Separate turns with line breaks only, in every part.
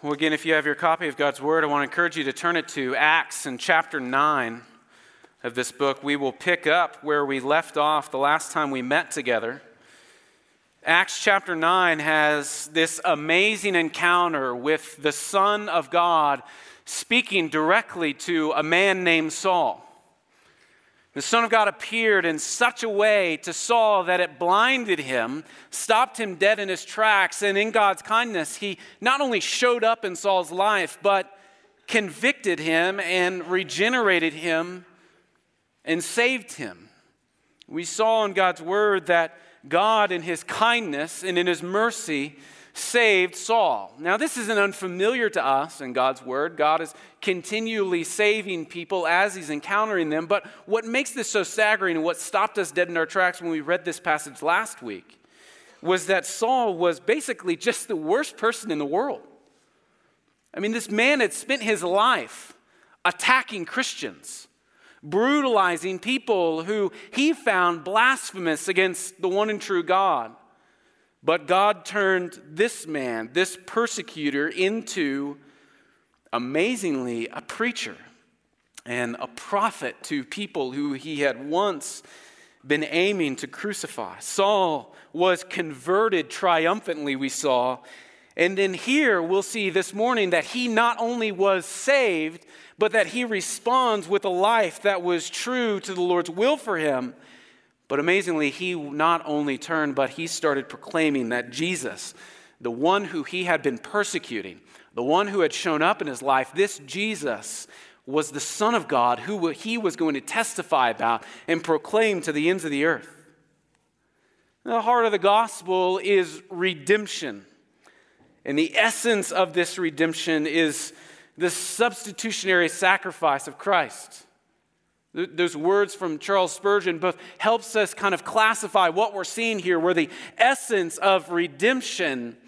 Well, again, if you have your copy of God's Word, I want to encourage you to turn it to Acts in chapter 9 of this book. We will pick up where we left off the last time we met together. Acts chapter 9 has this amazing encounter with the Son of God speaking directly to a man named Saul. The Son of God appeared in such a way to Saul that it blinded him, stopped him dead in his tracks, and in God's kindness, he not only showed up in Saul's life, but convicted him and regenerated him and saved him. We saw in God's Word that God, in His kindness and in His mercy, saved Saul. Now, this isn't unfamiliar to us in God's Word. God is continually saving people as He's encountering them. But what makes this so staggering and what stopped us dead in our tracks when we read this passage last week was that Saul was basically just the worst person in the world. I mean, this man had spent his life attacking Christians, brutalizing people who he found blasphemous against the one and true God. But God turned this man, this persecutor, into, amazingly, a preacher and a prophet to people who he had once been aiming to crucify. Saul was converted triumphantly, we saw. And then here we'll see this morning that he not only was saved, but that he responds with a life that was true to the Lord's will for him. But amazingly, he not only turned, but he started proclaiming that Jesus, the one who he had been persecuting, the one who had shown up in his life, this Jesus was the Son of God who he was going to testify about and proclaim to the ends of the earth. The heart of the gospel is redemption. And the essence of this redemption is the substitutionary sacrifice of Christ. Those words from Charles Spurgeon both helps us kind of classify what we're seeing here, where the essence of redemption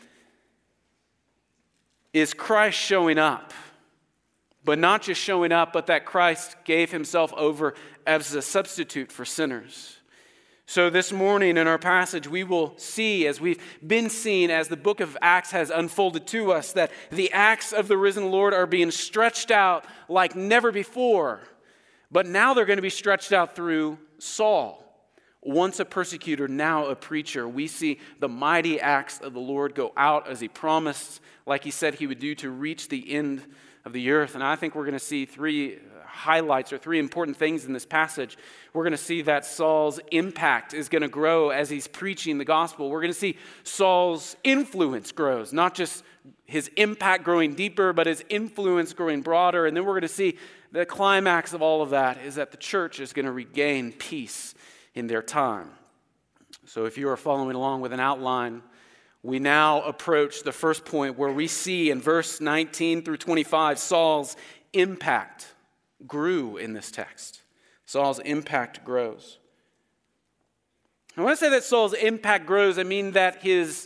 is Christ showing up. But not just showing up, but that Christ gave himself over as a substitute for sinners. So this morning in our passage, we will see, as we've been seeing as the book of Acts has unfolded to us, that the acts of the risen Lord are being stretched out like never before. But now they're going to be stretched out through Saul. Once a persecutor, now a preacher. We see the mighty acts of the Lord go out as he promised, like he said he would do, to reach the end of the earth. And I think we're going to see three highlights or three important things in this passage. We're going to see that Saul's impact is going to grow as he's preaching the gospel. We're going to see Saul's influence grows, not just his impact growing deeper, but his influence growing broader. And then we're going to see the climax of all of that is that the church is going to regain peace in their time. So if you are following along with an outline, we now approach the first point where we see in verse 19 through 25, Saul's impact grew in this text. Saul's impact grows. And when I say that Saul's impact grows, I mean that his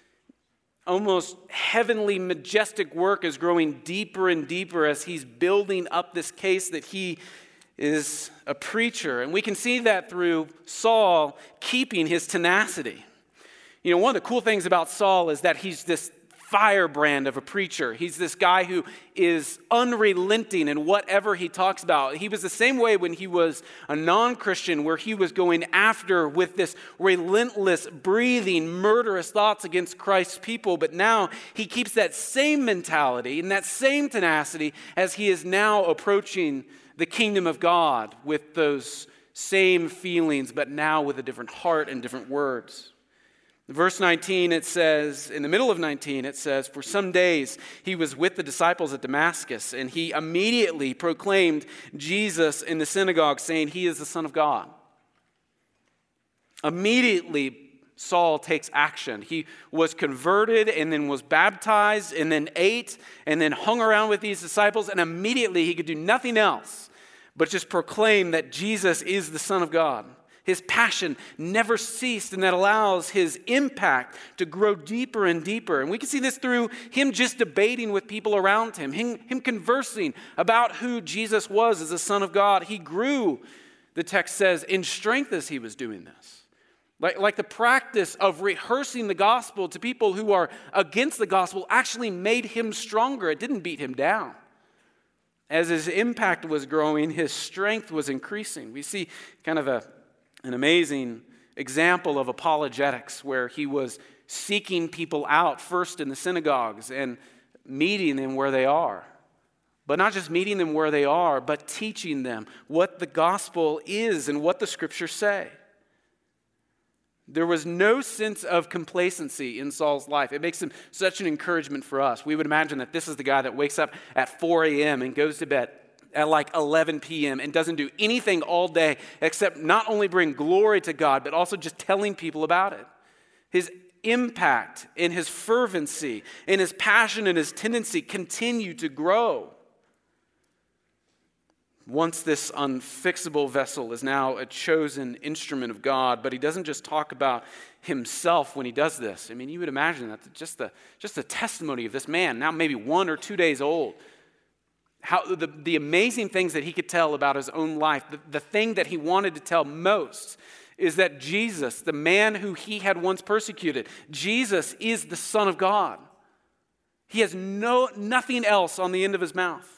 almost heavenly, majestic work is growing deeper and deeper as he's building up this case that he is a preacher. And we can see that through Saul keeping his tenacity. You know, one of the cool things about Saul is that he's this firebrand of a preacher. He's this guy who is unrelenting in whatever he talks about. He was the same way when he was a non-Christian, where he was going after with this relentless, breathing, murderous thoughts against Christ's people. But now he keeps that same mentality and that same tenacity as he is now approaching the kingdom of God with those same feelings, but now with a different heart and different words. Verse 19, it says, in the middle of 19, it says, for some days he was with the disciples at Damascus, and he immediately proclaimed Jesus in the synagogue, saying, he is the Son of God. Immediately, Saul takes action. He was converted and then was baptized and then ate and then hung around with these disciples, and immediately he could do nothing else but just proclaim that Jesus is the Son of God. His passion never ceased, and that allows his impact to grow deeper and deeper. And we can see this through him just debating with people around him, him conversing about who Jesus was as the Son of God. He grew, the text says, in strength as he was doing this. Like the practice of rehearsing the gospel to people who are against the gospel actually made him stronger. It didn't beat him down. As his impact was growing, his strength was increasing. We see kind of an amazing example of apologetics where he was seeking people out first in the synagogues and meeting them where they are. But not just meeting them where they are, but teaching them what the gospel is and what the scriptures say. There was no sense of complacency in Saul's life. It makes him such an encouragement for us. We would imagine that this is the guy that wakes up at 4 a.m. and goes to bed at like 11 p.m. and doesn't do anything all day except not only bring glory to God, but also just telling people about it. His impact and his fervency and his passion and his tendency continue to grow. Once this unfixable vessel is now a chosen instrument of God, but he doesn't just talk about himself when he does this. I mean, you would imagine that just the testimony of this man, now maybe 1 or 2 days old, how the amazing things that he could tell about his own life, the thing that he wanted to tell most is that Jesus, the man who he had once persecuted, Jesus is the Son of God. He has nothing else on the end of his mouth.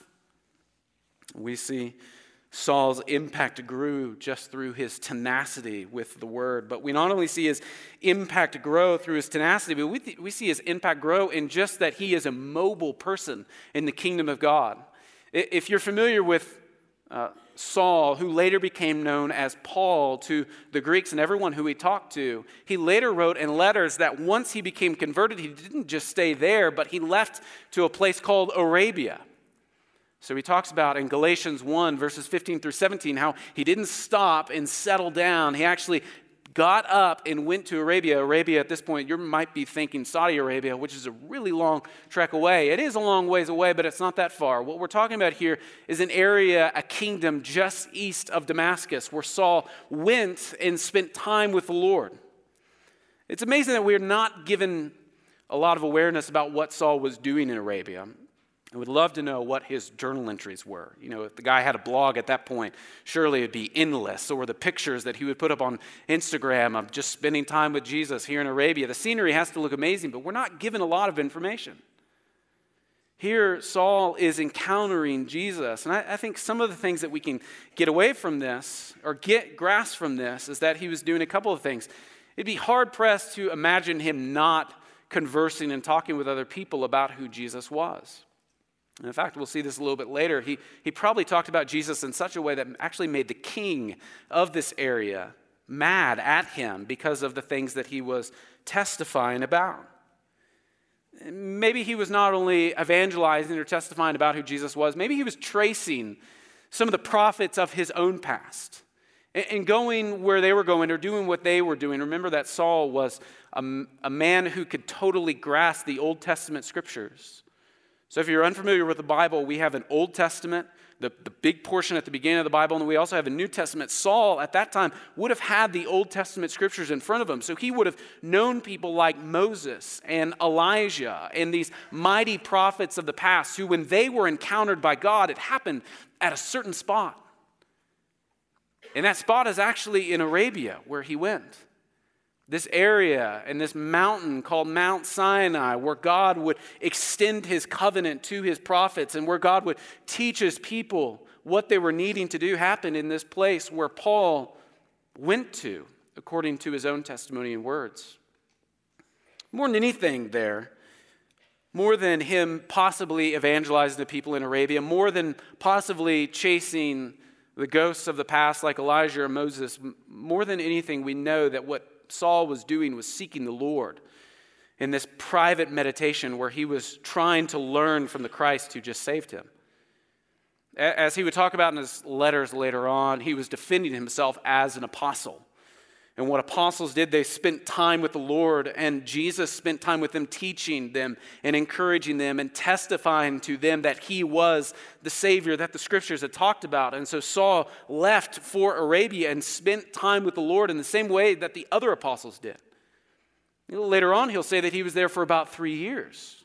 We see Saul's impact grew just through his tenacity with the word. But we not only see his impact grow through his tenacity, but we see his impact grow in just that he is a mobile person in the kingdom of God. If you're familiar with Saul, who later became known as Paul to the Greeks and everyone who he talked to, he later wrote in letters that once he became converted, he didn't just stay there, but he left to a place called Arabia. So he talks about in Galatians 1, verses 15 through 17, how he didn't stop and settle down. He actually got up and went to Arabia. Arabia, at this point, you might be thinking Saudi Arabia, which is a really long trek away. It is a long ways away, but it's not that far. What we're talking about here is an area, a kingdom just east of Damascus, where Saul went and spent time with the Lord. It's amazing that we're not given a lot of awareness about what Saul was doing in Arabia. I would love to know what his journal entries were. You know, if the guy had a blog at that point, surely it would be endless. Or the pictures that he would put up on Instagram of just spending time with Jesus here in Arabia. The scenery has to look amazing, but we're not given a lot of information. Here, Saul is encountering Jesus. And I think some of the things that we can get away from this, or grasp from this, is that he was doing a couple of things. It'd be hard-pressed to imagine him not conversing and talking with other people about who Jesus was. And in fact, we'll see this a little bit later. He probably talked about Jesus in such a way that actually made the king of this area mad at him because of the things that he was testifying about. Maybe he was not only evangelizing or testifying about who Jesus was, maybe he was tracing some of the prophets of his own past and going where they were going or doing what they were doing. Remember that Saul was a man who could totally grasp the Old Testament scriptures. So if you're unfamiliar with the Bible, we have an Old Testament, the big portion at the beginning of the Bible, and we also have a New Testament. Saul, at that time, would have had the Old Testament scriptures in front of him. So he would have known people like Moses and Elijah and these mighty prophets of the past who, when they were encountered by God, it happened at a certain spot. And that spot is actually in Arabia, where he went. This area and this mountain called Mount Sinai, where God would extend his covenant to his prophets and where God would teach his people what they were needing to do, happened in this place where Paul went to, according to his own testimony and words. More than anything there, more than him possibly evangelizing the people in Arabia, more than possibly chasing the ghosts of the past like Elijah or Moses, more than anything, we know that what Saul was doing was seeking the Lord in this private meditation where he was trying to learn from the Christ who just saved him. As he would talk about in his letters later on, he was defending himself as an apostle. And what apostles did, they spent time with the Lord, and Jesus spent time with them, teaching them and encouraging them and testifying to them that he was the Savior that the scriptures had talked about. And so Saul left for Arabia and spent time with the Lord in the same way that the other apostles did. Later on, he'll say that he was there for about 3 years.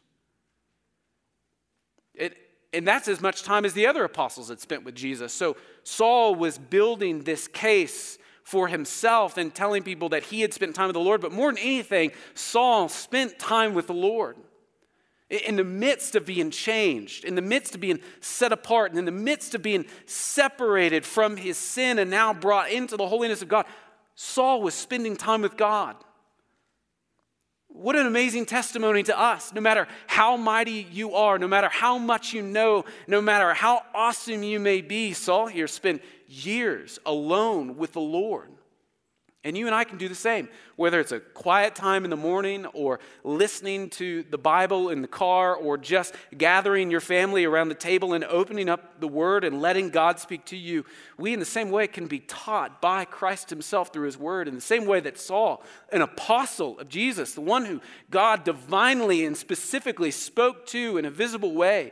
And that's as much time as the other apostles had spent with Jesus. So Saul was building this case for himself and telling people that he had spent time with the Lord. But more than anything, Saul spent time with the Lord. In the midst of being changed, in the midst of being set apart, and in the midst of being separated from his sin and now brought into the holiness of God, Saul was spending time with God. What an amazing testimony to us. No matter how mighty you are, no matter how much you know, no matter how awesome you may be, Saul here spent years alone with the Lord. And you and I can do the same, whether it's a quiet time in the morning or listening to the Bible in the car or just gathering your family around the table and opening up the Word and letting God speak to you. We in the same way can be taught by Christ himself through his Word in the same way that Saul, an apostle of Jesus, the one who God divinely and specifically spoke to in a visible way,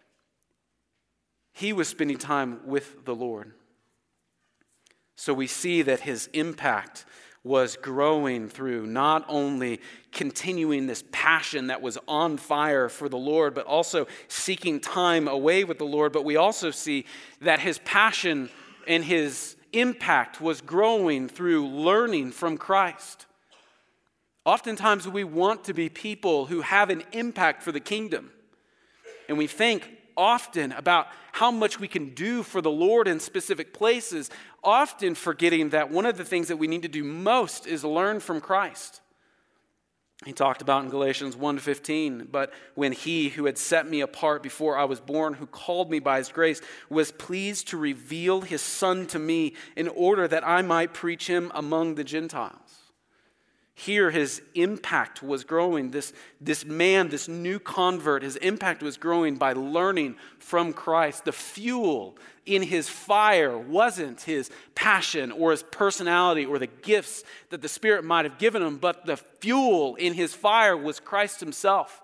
he was spending time with the Lord. So we see that his impact was growing through not only continuing this passion that was on fire for the Lord, but also seeking time away with the Lord. But we also see that his passion and his impact was growing through learning from Christ. Oftentimes we want to be people who have an impact for the kingdom. And we think often about how much we can do for the Lord in specific places, often forgetting that one of the things that we need to do most is learn from Christ. He talked about in Galatians 1:15, but when he who had set me apart before I was born, who called me by his grace, was pleased to reveal his Son to me in order that I might preach him among the Gentiles. Here his impact was growing. This man, this new convert, his impact was growing by learning from Christ. The fuel in his fire wasn't his passion or his personality or the gifts that the Spirit might have given him, but the fuel in his fire was Christ himself.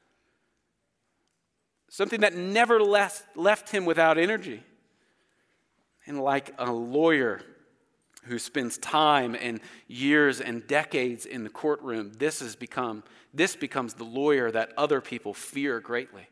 Something that never left him without energy. And like a lawyer who spends time and years and decades in the courtroom, this becomes the lawyer that other people fear greatly.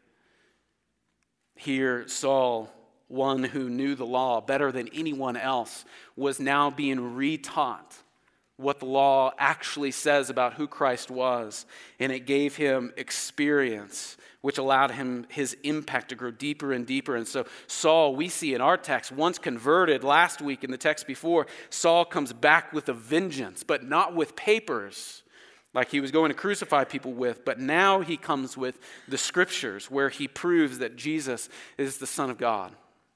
Here, Saul, one who knew the law better than anyone else, was now being retaught what the law actually says about who Christ was, and it gave him experience, which allowed him his impact to grow deeper and deeper. And so Saul, we see in our text, once converted last week in the text before, Saul comes back with a vengeance, but not with papers like he was going to crucify people with, but now he comes with the scriptures where he proves that Jesus is the Son of God.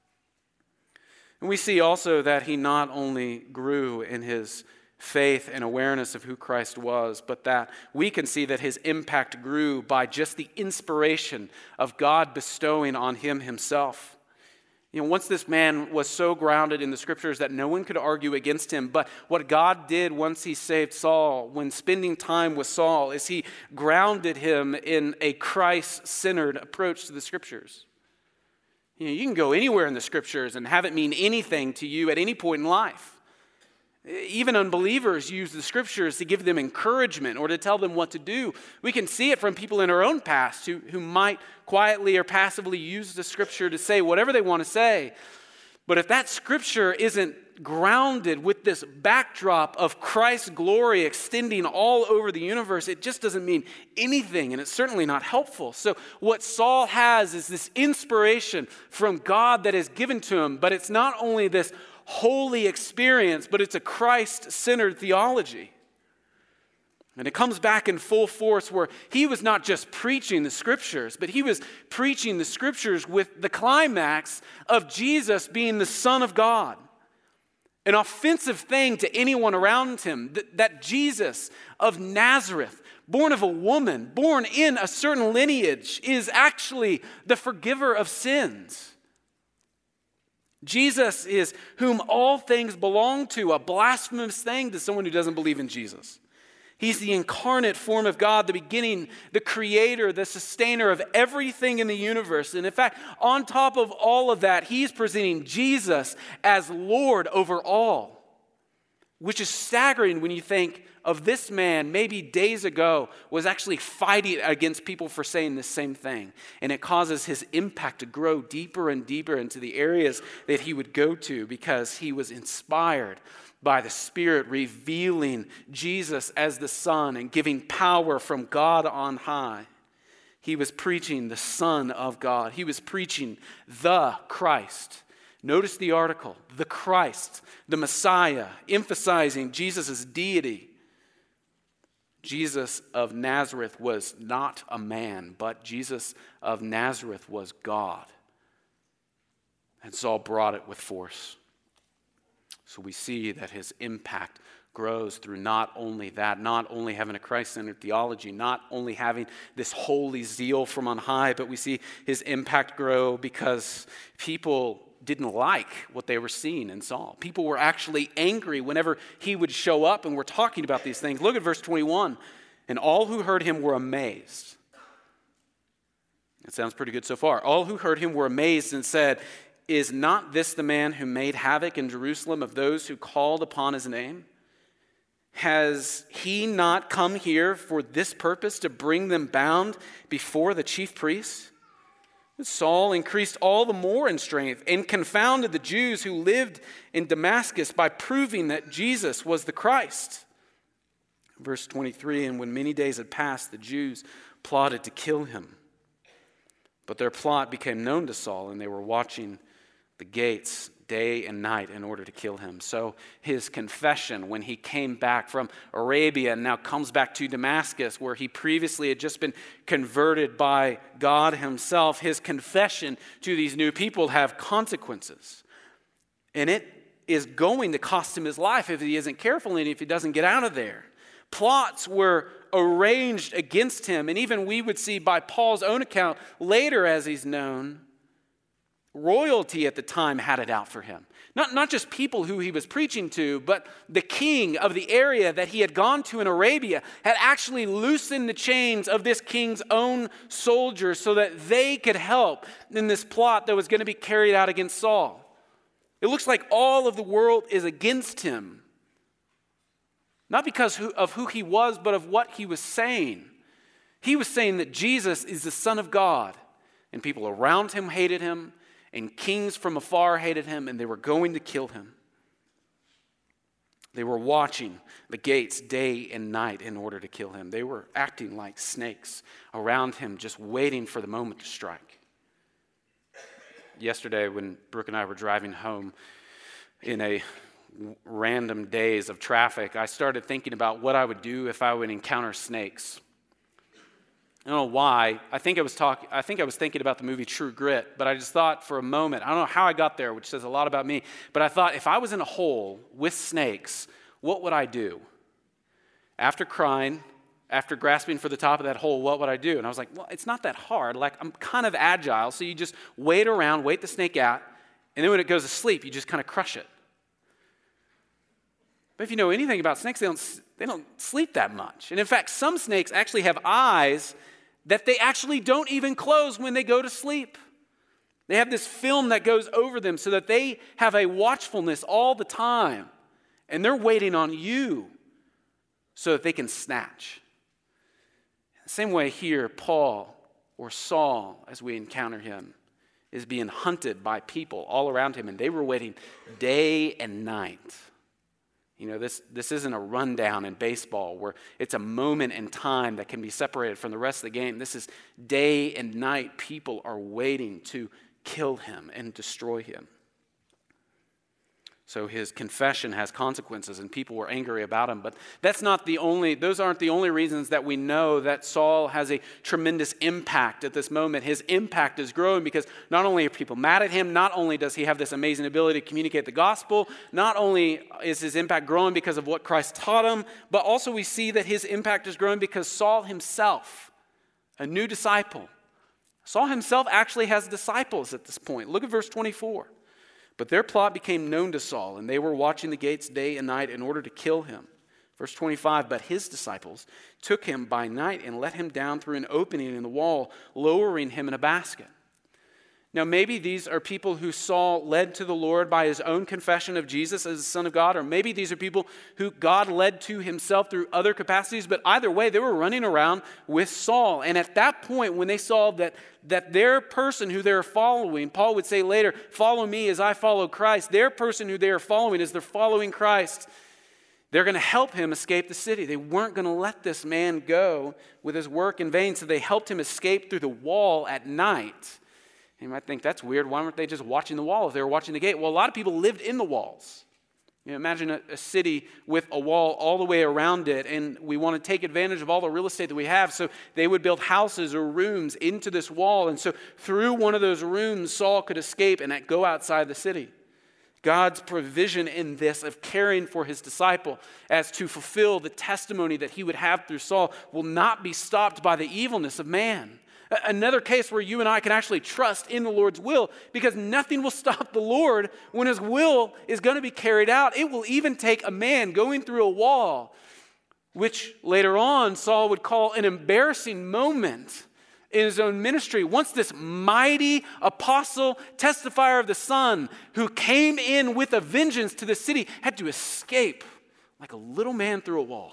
And we see also that he not only grew in his faith and awareness of who Christ was, but that we can see that his impact grew by just the inspiration of God bestowing on him himself. You know, once this man was so grounded in the scriptures that no one could argue against him, but what God did once he saved Saul, when spending time with Saul, is he grounded him in a Christ-centered approach to the scriptures. You know, you can go anywhere in the scriptures and have it mean anything to you at any point in life. Even unbelievers use the scriptures to give them encouragement or to tell them what to do. We can see it from people in our own past who might quietly or passively use the scripture to say whatever they want to say. But if that scripture isn't grounded with this backdrop of Christ's glory extending all over the universe, it just doesn't mean anything, and it's certainly not helpful. So what Saul has is this inspiration from God that is given to him, but it's not only this holy experience, but it's a Christ-centered theology. And it comes back in full force where he was not just preaching the scriptures, but he was preaching the scriptures with the climax of Jesus being the Son of God. An offensive thing to anyone around him, that Jesus of Nazareth, born of a woman, born in a certain lineage, is actually the forgiver of sins. Jesus is whom all things belong to, a blasphemous thing to someone who doesn't believe in Jesus. He's the incarnate form of God, the beginning, the creator, the sustainer of everything in the universe. And in fact, on top of all of that, he's presenting Jesus as Lord over all. which is staggering when you think of this man maybe days ago was actually fighting against people for saying the same thing. And it causes his impact to grow deeper and deeper into the areas that he would go to because he was inspired by the Spirit revealing Jesus as the Son and giving power from God on high. He was preaching the Son of God. He was preaching the Christ. Notice the article, the Christ, the Messiah, emphasizing Jesus' deity. Jesus of Nazareth was not a man, but Jesus of Nazareth was God. And Saul brought it with force. So we see that his impact grows through not only that, not only having a Christ-centered theology, not only having this holy zeal from on high, but we see his impact grow because people didn't like what they were seeing in Saul. People were actually angry whenever he would show up, and we're talking about these things. Look at verse 21. And all who heard him were amazed. It sounds pretty good so far. All who heard him were amazed and said, "Is not this the man who made havoc in Jerusalem of those who called upon his name? Has he not come here for this purpose, to bring them bound before the chief priests?" Saul increased all the more in strength and confounded the Jews who lived in Damascus by proving that Jesus was the Christ. Verse 23, and when many days had passed, the Jews plotted to kill him. But their plot became known to Saul, and they were watching the gates day and night in order to kill him. So his confession when he came back from Arabia and now comes back to Damascus, where he previously had just been converted by God himself, his confession to these new people have consequences. And it is going to cost him his life if he isn't careful and if he doesn't get out of there. Plots were arranged against him, and even we would see by Paul's own account later as he's known, royalty at the time had it out for him. Not just people who he was preaching to, but the king of the area that he had gone to in Arabia had actually loosened the chains of this king's own soldiers so that they could help in this plot that was going to be carried out against Saul. It looks like all of the world is against him. Not because of who he was, but of what he was saying. He was saying that Jesus is the Son of God, and people around him hated him, and kings from afar hated him, and they were going to kill him. They were watching the gates day and night in order to kill him. They were acting like snakes around him, just waiting for the moment to strike. Yesterday, when Brooke and I were driving home in a random days of traffic, I started thinking about what I would do if I would encounter snakes. I don't know why. I think I was thinking about the movie True Grit, but I just thought for a moment, I don't know how I got there, which says a lot about me, but I thought if I was in a hole with snakes, what would I do? After crying, after grasping for the top of that hole, what would I do? And I was like, well, it's not that hard. Like, I'm kind of agile, so you just wait around, wait the snake out, and then when it goes to sleep, you just kind of crush it. But if you know anything about snakes, they don't sleep that much. And in fact, some snakes actually have eyes that they actually don't even close when they go to sleep. They have this film that goes over them so that they have a watchfulness all the time. And they're waiting on you so that they can snatch. The same way here, Paul or Saul, as we encounter him, is being hunted by people all around him. And they were waiting day and night. You know, this isn't a rundown in baseball where it's a moment in time that can be separated from the rest of the game. This is day and night. People are waiting to kill him and destroy him. So his confession has consequences, and people were angry about him. But those aren't the only reasons that we know that Saul has a tremendous impact at this moment. His impact is growing because not only are people mad at him, not only does he have this amazing ability to communicate the gospel, not only is his impact growing because of what Christ taught him, but also we see that his impact is growing because Saul himself, a new disciple, Saul himself actually has disciples at this point. Look at verse 24. But their plot became known to Saul, and they were watching the gates day and night in order to kill him. Verse 25, but his disciples took him by night and let him down through an opening in the wall, lowering him in a basket. Now, maybe these are people who Saul led to the Lord by his own confession of Jesus as the Son of God, or maybe these are people who God led to himself through other capacities, but either way, they were running around with Saul. And at that point, when they saw that their person who they're following, Paul would say later, follow me as I follow Christ, their person who they are following as they're following Christ, they're going to help him escape the city. They weren't going to let this man go with his work in vain, so they helped him escape through the wall at night. You might think, that's weird. Why weren't they just watching the wall if they were watching the gate? Well, a lot of people lived in the walls. Imagine a city with a wall all the way around it, and we want to take advantage of all the real estate that we have, so they would build houses or rooms into this wall, and so through one of those rooms, Saul could escape and go outside the city. God's provision in this of caring for his disciple as to fulfill the testimony that he would have through Saul will not be stopped by the evilness of man. Another case where you and I can actually trust in the Lord's will, because nothing will stop the Lord when his will is going to be carried out. It will even take a man going through a wall, which later on Saul would call an embarrassing moment in his own ministry. Once this mighty apostle, testifier of the Son, who came in with a vengeance to the city, had to escape like a little man through a wall.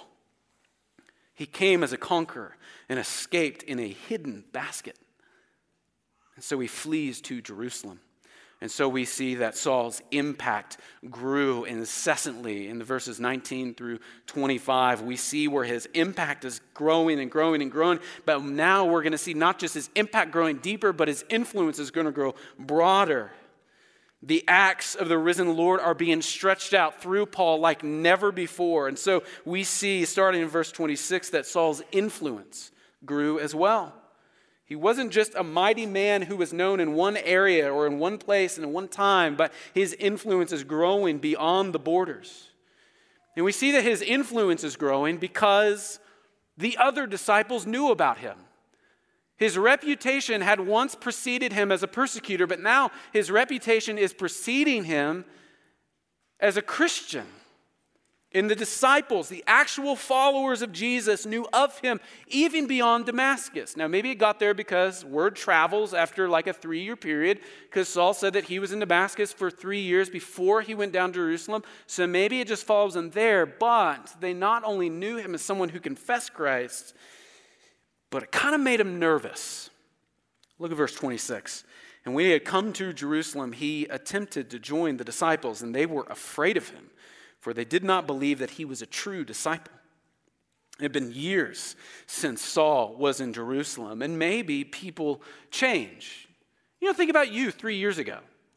He came as a conqueror and escaped in a hidden basket. And so he flees to Jerusalem. And so we see that Saul's impact grew incessantly in the verses 19 through 25. We see where his impact is growing and growing and growing. But now we're going to see not just his impact growing deeper, but his influence is going to grow broader. The acts of the risen Lord are being stretched out through Paul like never before. And so we see, starting in verse 26, that Saul's influence grew as well. He wasn't just a mighty man who was known in one area or in one place and in one time, but his influence is growing beyond the borders. And we see that his influence is growing because the other disciples knew about him. His reputation had once preceded him as a persecutor, but now his reputation is preceding him as a Christian. And the disciples, the actual followers of Jesus, knew of him even beyond Damascus. Now, maybe it got there because word travels after like a 3-year period, because Saul said that he was in Damascus for 3 years before he went down to Jerusalem. So maybe it just follows him there, but they not only knew him as someone who confessed Christ, but it kind of made him nervous. Look at verse 26. And when he had come to Jerusalem, he attempted to join the disciples, and they were afraid of him, for they did not believe that he was a true disciple. It had been years since Saul was in Jerusalem, and maybe people change. Think about you 3 years ago.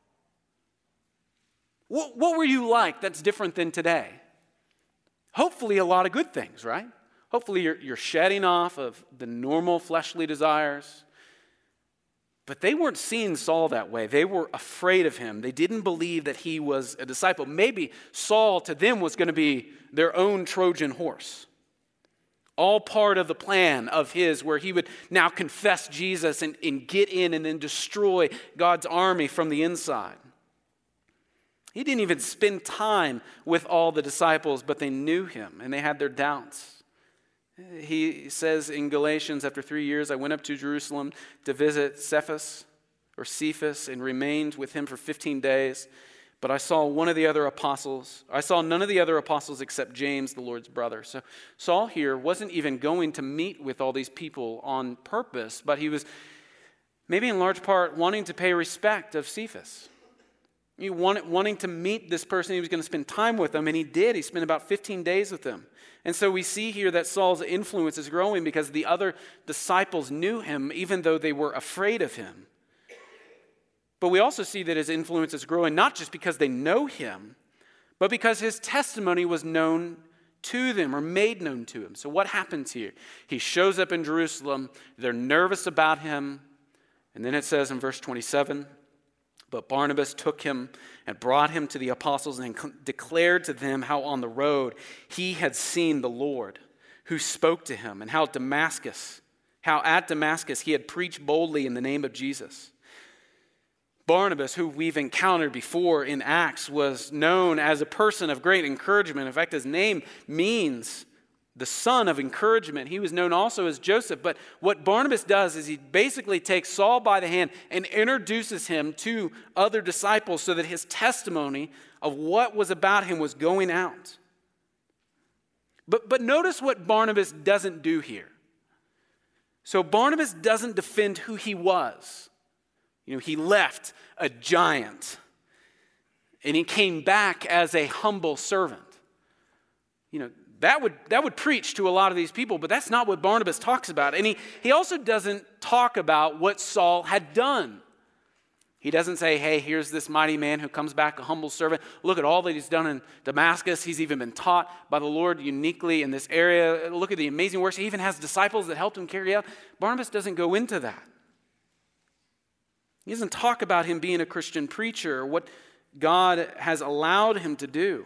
What were you like that's different than today? Hopefully a lot of good things, right? Hopefully you're shedding off of the normal fleshly desires. But they weren't seeing Saul that way. They were afraid of him. They didn't believe that he was a disciple. Maybe Saul to them was going to be their own Trojan horse. All part of the plan of his, where he would now confess Jesus and get in and then destroy God's army from the inside. He didn't even spend time with all the disciples, but they knew him and they had their doubts. He says in Galatians, after 3 years, I went up to Jerusalem to visit Cephas and remained with him for 15 days. But I saw none of the other apostles except James, the Lord's brother. So Saul here wasn't even going to meet with all these people on purpose, but he was maybe in large part wanting to pay respect of Cephas. He wanting to meet this person. He was going to spend time with them, and he did. He spent about 15 days with them. And so we see here that Saul's influence is growing because the other disciples knew him, even though they were afraid of him. But we also see that his influence is growing not just because they know him, but because his testimony was known to them or made known to him. So what happens here? He shows up in Jerusalem. They're nervous about him. And then it says in verse 27, but Barnabas took him and brought him to the apostles and declared to them how on the road he had seen the Lord, who spoke to him, and how at Damascus he had preached boldly in the name of Jesus. Barnabas, who we've encountered before in Acts, was known as a person of great encouragement. In fact, his name means the son of encouragement. He was known also as Joseph. But what Barnabas does is he basically takes Saul by the hand and introduces him to other disciples so that his testimony of what was about him was going out. But notice what Barnabas doesn't do here. So Barnabas doesn't defend who he was. He left a giant and he came back as a humble servant. That would preach to a lot of these people, but that's not what Barnabas talks about. And he also doesn't talk about what Saul had done. He doesn't say, hey, here's this mighty man who comes back a humble servant. Look at all that he's done in Damascus. He's even been taught by the Lord uniquely in this area. Look at the amazing works. He even has disciples that helped him carry out. Barnabas doesn't go into that. He doesn't talk about him being a Christian preacher or what God has allowed him to do.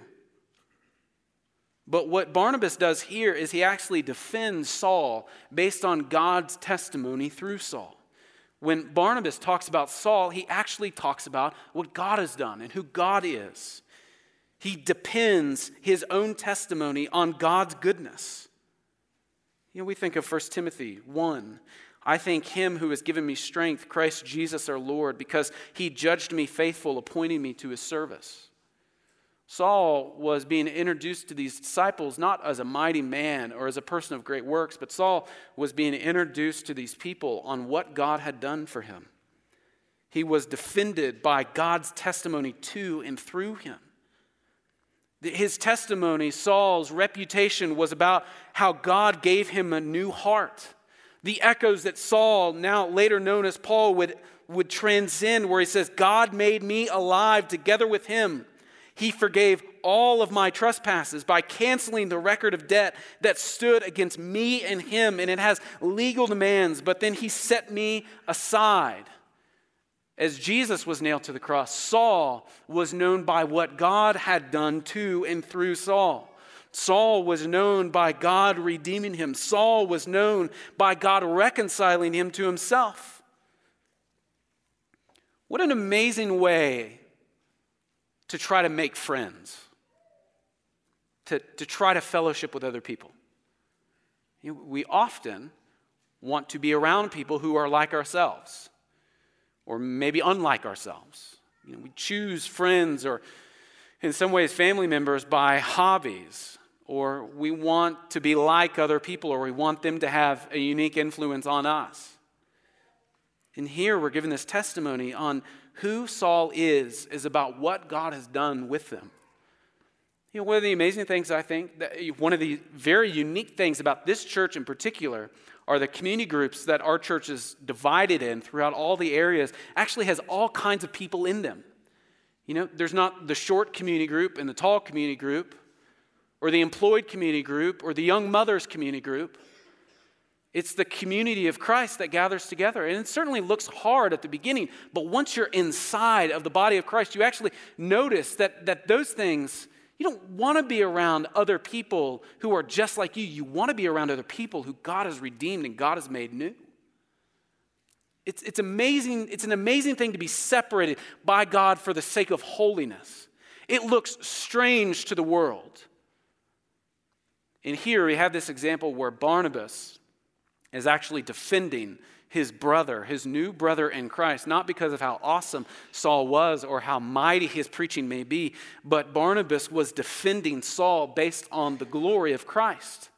But what Barnabas does here is he actually defends Saul based on God's testimony through Saul. When Barnabas talks about Saul, he actually talks about what God has done and who God is. He depends his own testimony on God's goodness. We think of 1 Timothy 1. I thank him who has given me strength, Christ Jesus our Lord, because he judged me faithful, appointing me to his service. Saul was being introduced to these disciples not as a mighty man or as a person of great works, but Saul was being introduced to these people on what God had done for him. He was defended by God's testimony to and through him. His testimony, Saul's reputation, was about how God gave him a new heart. The echoes that Saul, now later known as Paul, would transcend, where he says, God made me alive together with him. He forgave all of my trespasses by canceling the record of debt that stood against me and him, and it has legal demands, but then he set me aside. As Jesus was nailed to the cross, Saul was known by what God had done to and through Saul. Saul was known by God redeeming him. Saul was known by God reconciling him to himself. What an amazing way to try to make friends, to try to fellowship with other people. We often want to be around people who are like ourselves, or maybe unlike ourselves. We choose friends, or in some ways family members, by hobbies, or we want to be like other people, or we want them to have a unique influence on us. And here we're given this testimony on who Saul is about what God has done with them. One of the amazing things, I think, one of the very unique things about this church in particular are the community groups that our church is divided in throughout all the areas, actually has all kinds of people in them. There's not the short community group and the tall community group, or the employed community group, or the young mothers community group. It's the community of Christ that gathers together. And it certainly looks hard at the beginning, but once you're inside of the body of Christ, you actually notice that those things, you don't want to be around other people who are just like you. You want to be around other people who God has redeemed and God has made new. It's amazing. It's an amazing thing to be separated by God for the sake of holiness. It looks strange to the world. And here we have this example where Barnabas is actually defending his brother, his new brother in Christ, not because of how awesome Saul was or how mighty his preaching may be, but Barnabas was defending Saul based on the glory of Christ.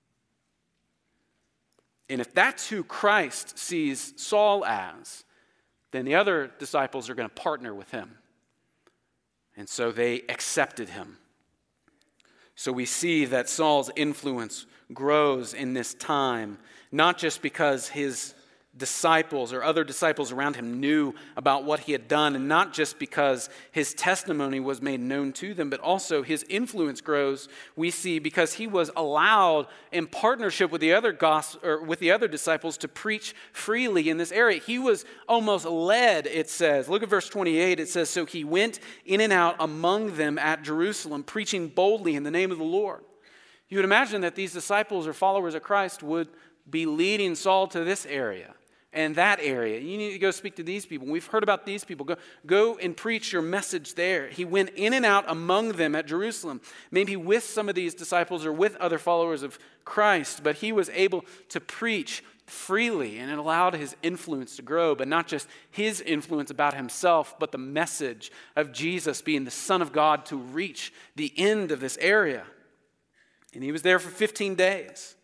And if that's who Christ sees Saul as, then the other disciples are going to partner with him. And so they accepted him. So we see that Saul's influence grows in this time, not just because his disciples or other disciples around him knew about what he had done, and not just because his testimony was made known to them, but also his influence grows, we see, because he was allowed in partnership with the other disciples to preach freely in this area. He was almost led, it says. Look at verse 28. It says, so he went in and out among them at Jerusalem, preaching boldly in the name of the Lord. You would imagine that these disciples or followers of Christ would be leading Saul to this area. and that area. You need to go speak to these people. We've heard about these people. Go and preach your message there. He went in and out among them at Jerusalem, maybe with some of these disciples or with other followers of Christ, but he was able to preach freely, and it allowed his influence to grow, but not just his influence about himself, but the message of Jesus being the Son of God to reach the end of this area. And he was there for 15 days.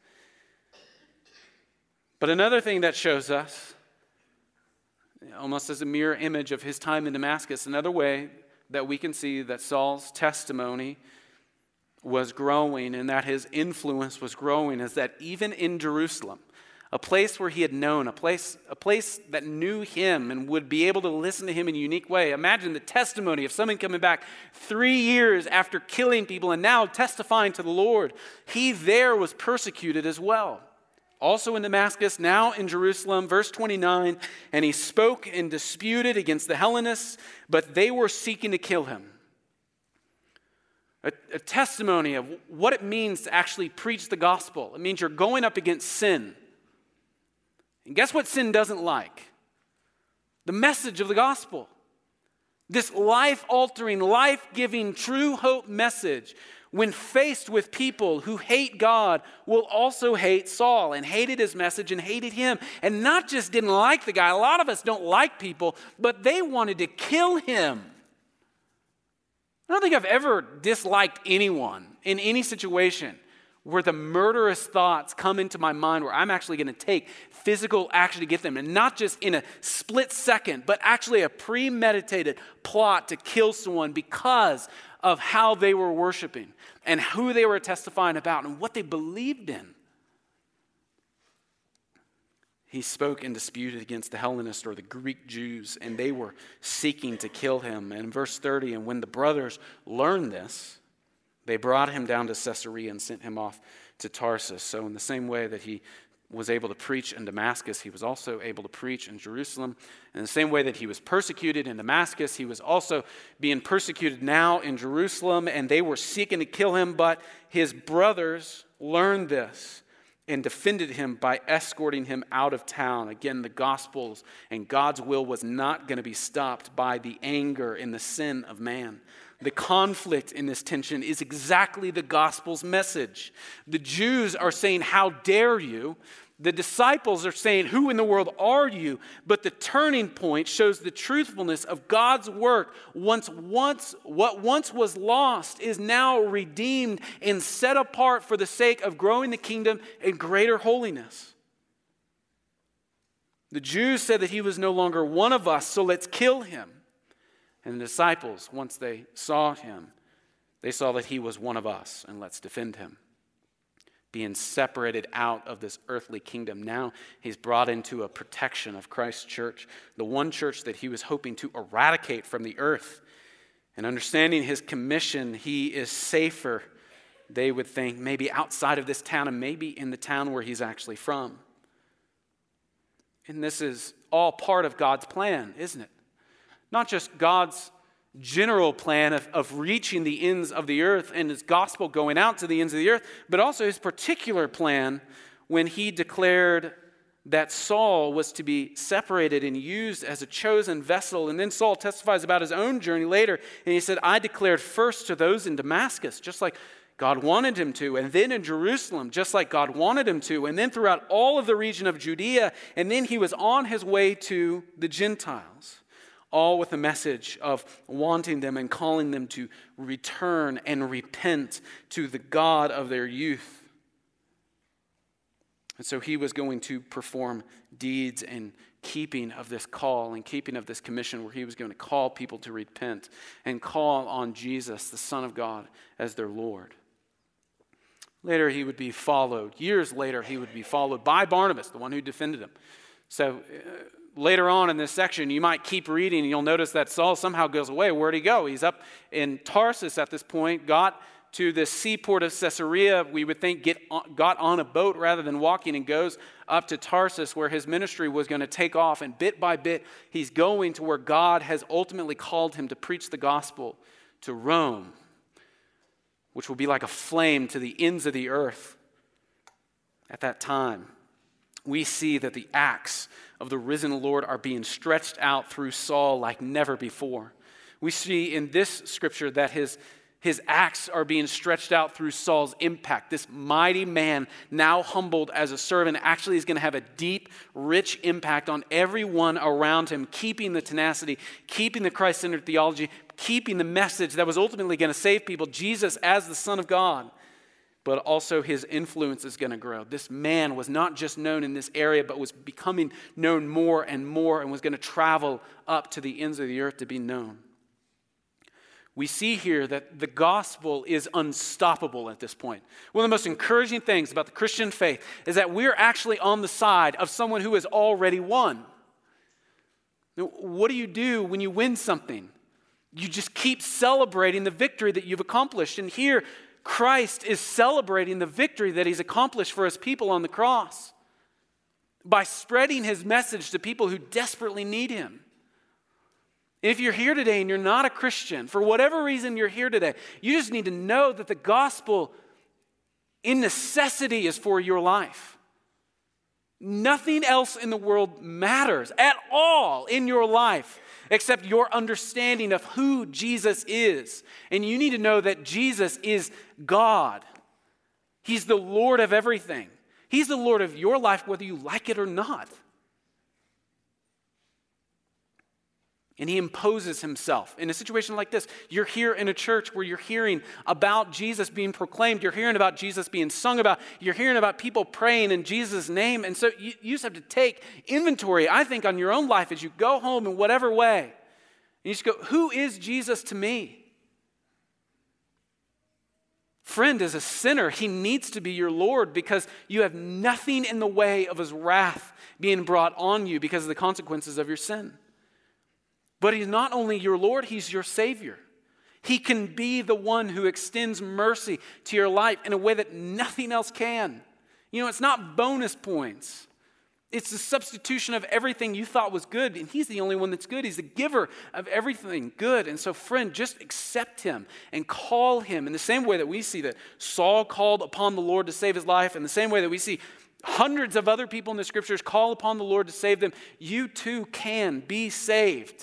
But another thing that shows us, almost as a mirror image of his time in Damascus, another way that we can see that Saul's testimony was growing and that his influence was growing is that even in Jerusalem, a place where he had known, a place that knew him and would be able to listen to him in a unique way. Imagine the testimony of someone coming back 3 years after killing people and now testifying to the Lord. He there was persecuted as well. Also in Damascus, now in Jerusalem, verse 29, and he spoke and disputed against the Hellenists, but they were seeking to kill him. A testimony of what it means to actually preach the gospel. It means you're going up against sin. And guess what sin doesn't like? The message of the gospel. This life-altering, life-giving, true hope message, when faced with people who hate God, will also hate Saul and hated his message and hated him. And not just didn't like the guy. A lot of us don't like people, but they wanted to kill him. I don't think I've ever disliked anyone in any situation where the murderous thoughts come into my mind where I'm actually going to take physical action to get them. And not just in a split second, but actually a premeditated plot to kill someone because of how they were worshiping and who they were testifying about and what they believed in. He spoke and disputed against the Hellenists or the Greek Jews, and they were seeking to kill him. And in verse 30, and when the brothers learned this, they brought him down to Caesarea and sent him off to Tarsus. So in the same way that he was able to preach in Damascus, he was also able to preach in Jerusalem. In the same way that he was persecuted in Damascus, he was also being persecuted now in Jerusalem, and they were seeking to kill him, but his brothers learned this and defended him by escorting him out of town. Again, the Gospels and God's will was not going to be stopped by the anger and the sin of man. The conflict in this tension is exactly the gospel's message. The Jews are saying, "How dare you?" The disciples are saying, "Who in the world are you?" But the turning point shows the truthfulness of God's work. What once was lost is now redeemed and set apart for the sake of growing the kingdom in greater holiness. The Jews said that he was no longer one of us, so let's kill him. And the disciples, once they saw him, they saw that he was one of us, and let's defend him. Being separated out of this earthly kingdom, now he's brought into a protection of Christ's church, the one church that he was hoping to eradicate from the earth. And understanding his commission, he is safer, they would think, maybe outside of this town and maybe in the town where he's actually from. And this is all part of God's plan, isn't it? Not just God's general plan of reaching the ends of the earth and his gospel going out to the ends of the earth, but also his particular plan when he declared that Saul was to be separated and used as a chosen vessel. And then Saul testifies about his own journey later, and he said, "I declared first to those in Damascus," just like God wanted him to, and then in Jerusalem, just like God wanted him to, and then throughout all of the region of Judea, and then he was on his way to the Gentiles. All with a message of wanting them and calling them to return and repent to the God of their youth. And so he was going to perform deeds in keeping of this call, in keeping of this commission, where he was going to call people to repent and call on Jesus, the Son of God, as their Lord. Later he would be followed. Years later he would be followed by Barnabas, the one who defended him. So later on in this section, you might keep reading and you'll notice that Saul somehow goes away. Where'd he go? He's up in Tarsus at this point, got to the seaport of Caesarea. We would think got on a boat rather than walking, and goes up to Tarsus where his ministry was going to take off. And bit by bit, he's going to where God has ultimately called him to preach the gospel to Rome, which will be like a flame to the ends of the earth at that time. We see that the acts of the risen Lord are being stretched out through Saul like never before. We see in this scripture that his acts are being stretched out through Saul's impact. This mighty man, now humbled as a servant, actually is going to have a deep, rich impact on everyone around him, keeping the tenacity, keeping the Christ-centered theology, keeping the message that was ultimately going to save people, Jesus as the Son of God. But also his influence is going to grow. This man was not just known in this area, but was becoming known more and more and was going to travel up to the ends of the earth to be known. We see here that the gospel is unstoppable at this point. One of the most encouraging things about the Christian faith is that we're actually on the side of someone who has already won. What do you do when you win something? You just keep celebrating the victory that you've accomplished. And here, Christ is celebrating the victory that he's accomplished for his people on the cross by spreading his message to people who desperately need him. If you're here today and you're not a Christian, for whatever reason you're here today, you just need to know that the gospel in necessity is for your life. Nothing else in the world matters at all in your life except your understanding of who Jesus is. And you need to know that Jesus is God. He's the Lord of everything. He's the Lord of your life whether you like it or not. And he imposes himself. In a situation like this, you're here in a church where you're hearing about Jesus being proclaimed. You're hearing about Jesus being sung about. You're hearing about people praying in Jesus' name. And so you just have to take inventory, I think, on your own life as you go home in whatever way. And you just go, who is Jesus to me? Friend, as a sinner, he needs to be your Lord because you have nothing in the way of his wrath being brought on you because of the consequences of your sin. But he's not only your Lord, he's your Savior. He can be the one who extends mercy to your life in a way that nothing else can. You know, it's not bonus points. It's the substitution of everything you thought was good, and he's the only one that's good. He's the giver of everything good. And so, friend, just accept him and call him in the same way that we see that Saul called upon the Lord to save his life, in the same way that we see hundreds of other people in the scriptures call upon the Lord to save them. You too can be saved.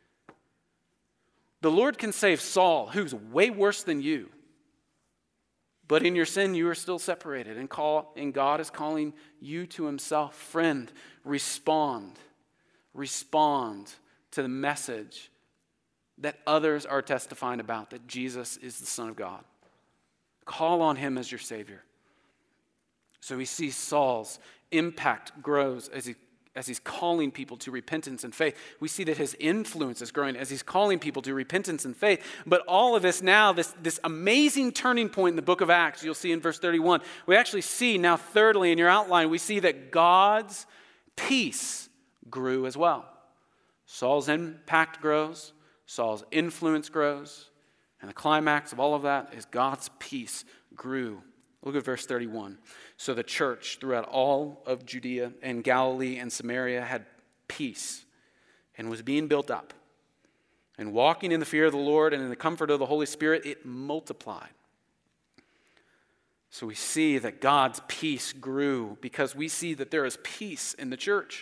The Lord can save Saul, who's way worse than you. But in your sin, you are still separated. And God is calling you to himself. Friend, respond. Respond to the message that others are testifying about, that Jesus is the Son of God. Call on him as your Savior. So we see Saul's impact grows as he's calling people to repentance and faith. We see that his influence is growing as he's calling people to repentance and faith. But all of this now, this amazing turning point in the book of Acts, you'll see in verse 31, we actually see now thirdly in your outline, we see that God's peace grew as well. Saul's impact grows, Saul's influence grows, and the climax of all of that is God's peace grew. Look at verse 31. So the church throughout all of Judea and Galilee and Samaria had peace and was being built up. And walking in the fear of the Lord and in the comfort of the Holy Spirit, it multiplied. So we see that God's peace grew because we see that there is peace in the church.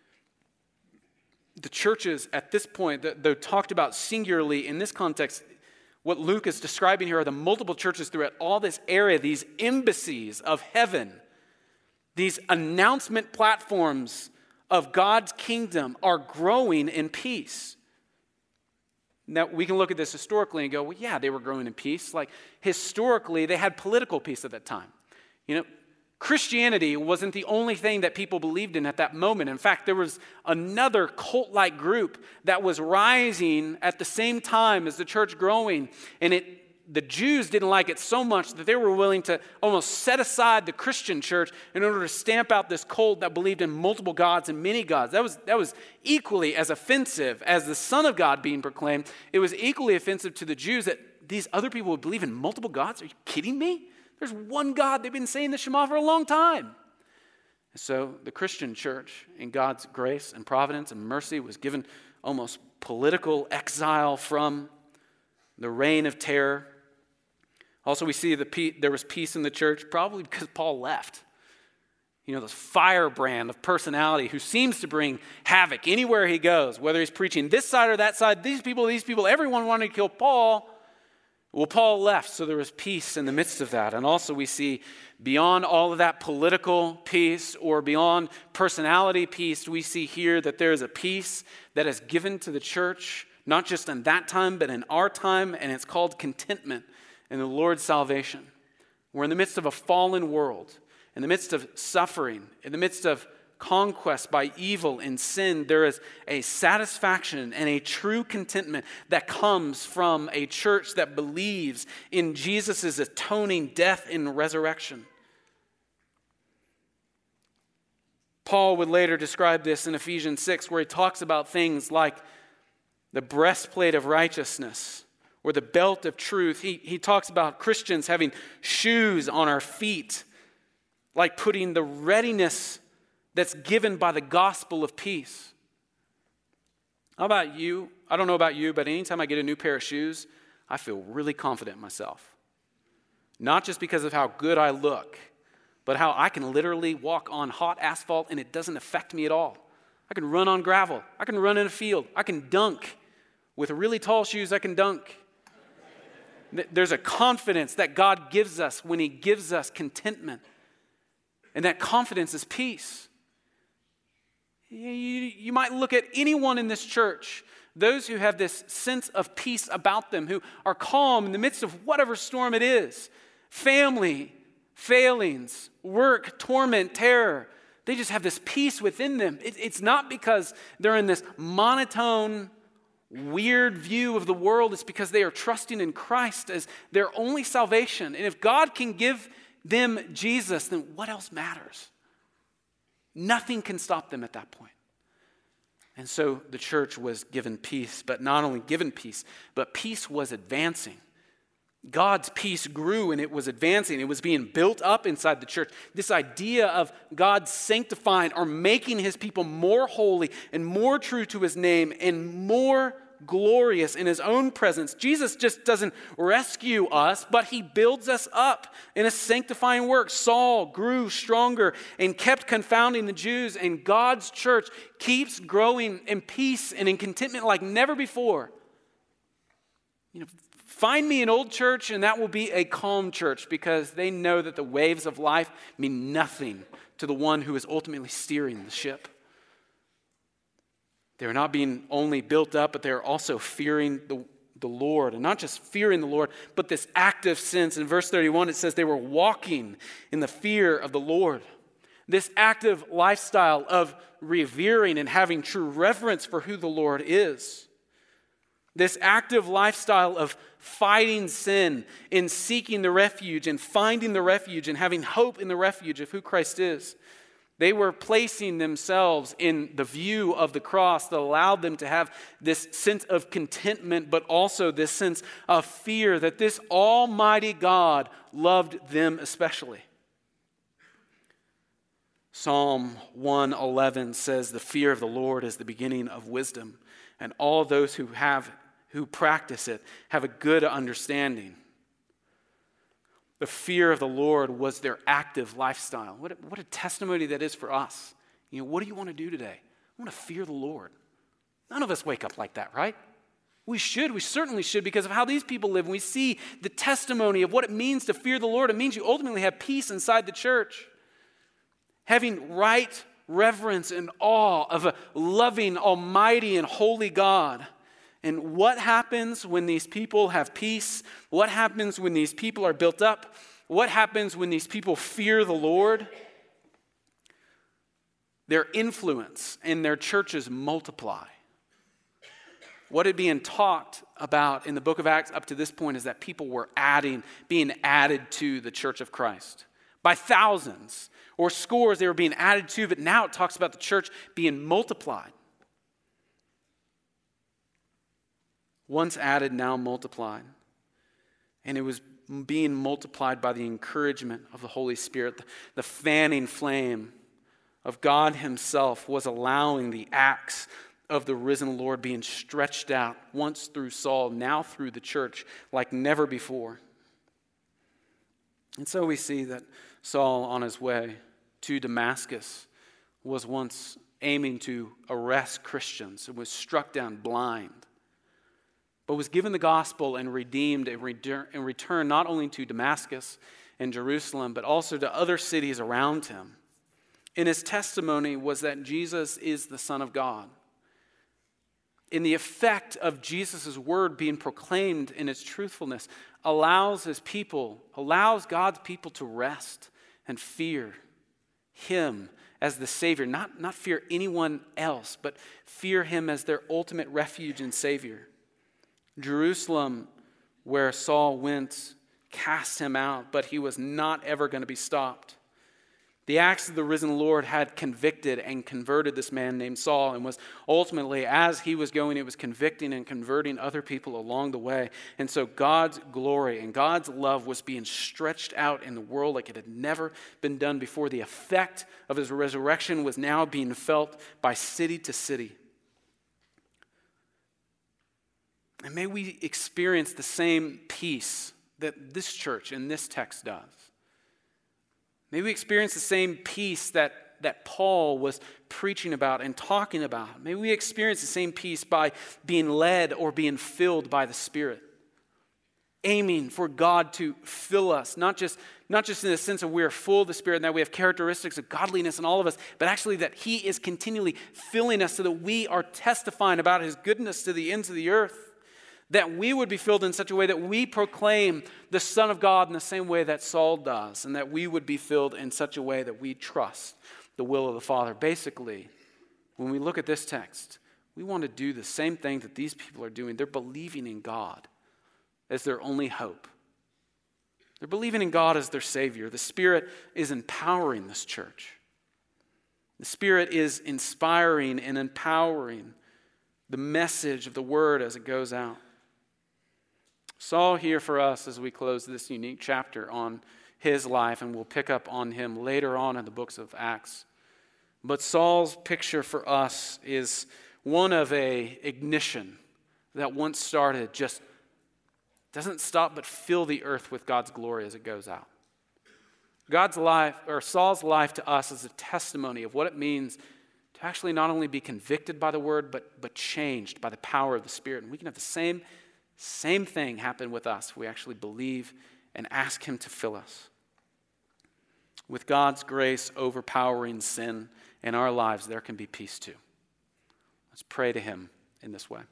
The churches at this point, though talked about singularly in this context, what Luke is describing here are the multiple churches throughout all this area, these embassies of heaven, these announcement platforms of God's kingdom are growing in peace. Now, we can look at this historically and go, well, yeah, they were growing in peace. Like, historically, they had political peace at that time. You know, Christianity wasn't the only thing that people believed in at that moment. In fact, there was another cult-like group that was rising at the same time as the church growing. And the Jews didn't like it so much that they were willing to almost set aside the Christian church in order to stamp out this cult that believed in multiple gods and many gods. That was equally as offensive as the Son of God being proclaimed. It was equally offensive to the Jews that these other people would believe in multiple gods. Are you kidding me? There's one God. They've been saying the Shema for a long time. So the Christian church, in God's grace and providence and mercy, was given almost political exile from the reign of terror. Also, we see there was peace in the church, probably because Paul left. this firebrand of personality who seems to bring havoc anywhere he goes, whether he's preaching this side or that side, these people, everyone wanted to kill Paul. Well, Paul left, so there was peace in the midst of that. And also we see beyond all of that political peace or beyond personality peace, we see here that there is a peace that is given to the church, not just in that time, but in our time, and it's called contentment in the Lord's salvation. We're in the midst of a fallen world. In the midst of suffering, in the midst of conquest by evil and sin, there is a satisfaction and a true contentment that comes from a church that believes in Jesus' atoning death and resurrection. Paul would later describe this in Ephesians 6, where he talks about things like the breastplate of righteousness or the belt of truth. He talks about Christians having shoes on our feet, like putting the readiness that's given by the gospel of peace. How about you? I don't know about you, but anytime I get a new pair of shoes, I feel really confident in myself. Not just because of how good I look, but how I can literally walk on hot asphalt and it doesn't affect me at all. I can run on gravel. I can run in a field. I can dunk. With really tall shoes, I can dunk. There's a confidence that God gives us when He gives us contentment. And that confidence is peace. You might look at anyone in this church, those who have this sense of peace about them, who are calm in the midst of whatever storm it is, family, failings, work, torment, terror. They just have this peace within them. It's not because they're in this monotone, weird view of the world. It's because they are trusting in Christ as their only salvation. And if God can give them Jesus, then what else matters? Nothing can stop them at that point. And so the church was given peace, but not only given peace, but peace was advancing. God's peace grew and it was advancing. It was being built up inside the church. This idea of God sanctifying or making His people more holy and more true to His name and more glorious in His own presence. Jesus just doesn't rescue us, but He builds us up in a sanctifying work. Saul grew stronger and kept confounding the Jews, and God's church keeps growing in peace and in contentment like never before. Find me an old church and that will be a calm church because they know that the waves of life mean nothing to the one who is ultimately steering the ship. They're not being only built up, but they're also fearing the Lord. And not just fearing the Lord, but this active sense. In verse 31, it says they were walking in the fear of the Lord. This active lifestyle of revering and having true reverence for who the Lord is. This active lifestyle of fighting sin and seeking the refuge and finding the refuge and having hope in the refuge of who Christ is. They were placing themselves in the view of the cross that allowed them to have this sense of contentment, but also this sense of fear that this almighty God loved them especially. Psalm 111 says, "The fear of the Lord is the beginning of wisdom, and all those who practice it have a good understanding." The fear of the Lord was their active lifestyle. What a testimony that is for us. What do you want to do today? I want to fear the Lord. None of us wake up like that, right? We certainly should because of how these people live. And we see the testimony of what it means to fear the Lord. It means you ultimately have peace inside the church. Having right reverence and awe of a loving, almighty, and holy God. And what happens when these people have peace? What happens when these people are built up? What happens when these people fear the Lord? Their influence and their churches multiply. What had been talked about in the book of Acts up to this point is that people were being added to the church of Christ. By thousands or scores they were being added to, but now it talks about the church being multiplied. Once added, now multiplied. And it was being multiplied by the encouragement of the Holy Spirit. The fanning flame of God Himself was allowing the axe of the risen Lord being stretched out, once through Saul, now through the church, like never before. And so we see that Saul, on his way to Damascus was once aiming to arrest Christians and was struck down blind, but was given the gospel and redeemed in return not only to Damascus and Jerusalem, but also to other cities around him. And his testimony was that Jesus is the Son of God. In the effect of Jesus' word being proclaimed in its truthfulness allows God's people to rest and fear him as the Savior. Not fear anyone else, but fear him as their ultimate refuge and Savior. Jerusalem, where Saul went, cast him out, but he was not ever going to be stopped. The acts of the risen Lord had convicted and converted this man named Saul, and was ultimately, as he was going, it was convicting and converting other people along the way. And so God's glory and God's love was being stretched out in the world like it had never been done before. The effect of his resurrection was now being felt by city to city. And may we experience the same peace that this church in this text does. May we experience the same peace that Paul was preaching about and talking about. May we experience the same peace by being led or being filled by the Spirit. Aiming for God to fill us, not just in the sense of we are full of the Spirit and that we have characteristics of godliness in all of us, but actually that He is continually filling us so that we are testifying about His goodness to the ends of the earth. That we would be filled in such a way that we proclaim the Son of God in the same way that Saul does, and that we would be filled in such a way that we trust the will of the Father. Basically, when we look at this text, we want to do the same thing that these people are doing. They're believing in God as their only hope. They're believing in God as their Savior. The Spirit is empowering this church. The Spirit is inspiring and empowering the message of the Word as it goes out. Saul here for us as we close this unique chapter on his life, and we'll pick up on him later on in the books of Acts. But Saul's picture for us is one of a ignition that once started just doesn't stop but fill the earth with God's glory as it goes out. Saul's life to us is a testimony of what it means to actually not only be convicted by the word, but changed by the power of the Spirit. And we can have the same thing happen with us. We actually believe and ask Him to fill us. With God's grace overpowering sin in our lives, there can be peace too. Let's pray to Him in this way.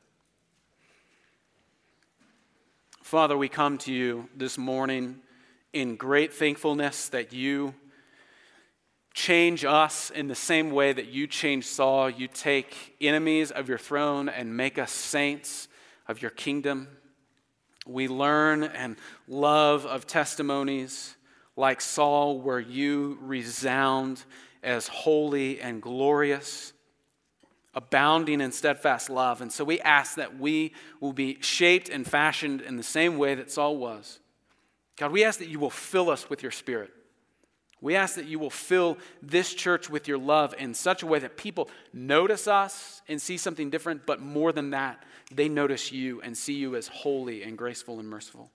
Father, we come to You this morning in great thankfulness that You change us in the same way that You changed Saul. You take enemies of Your throne and make us saints of Your kingdom. We learn and love of testimonies like Saul, where You resound as holy and glorious, abounding in steadfast love. And so we ask that we will be shaped and fashioned in the same way that Saul was. God, we ask that You will fill us with Your Spirit. We ask that You will fill this church with Your love in such a way that people notice us and see something different, but more than that, they notice You and see You as holy and graceful and merciful.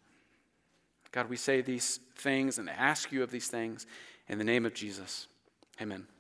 God, we say these things and ask You of these things in the name of Jesus. Amen.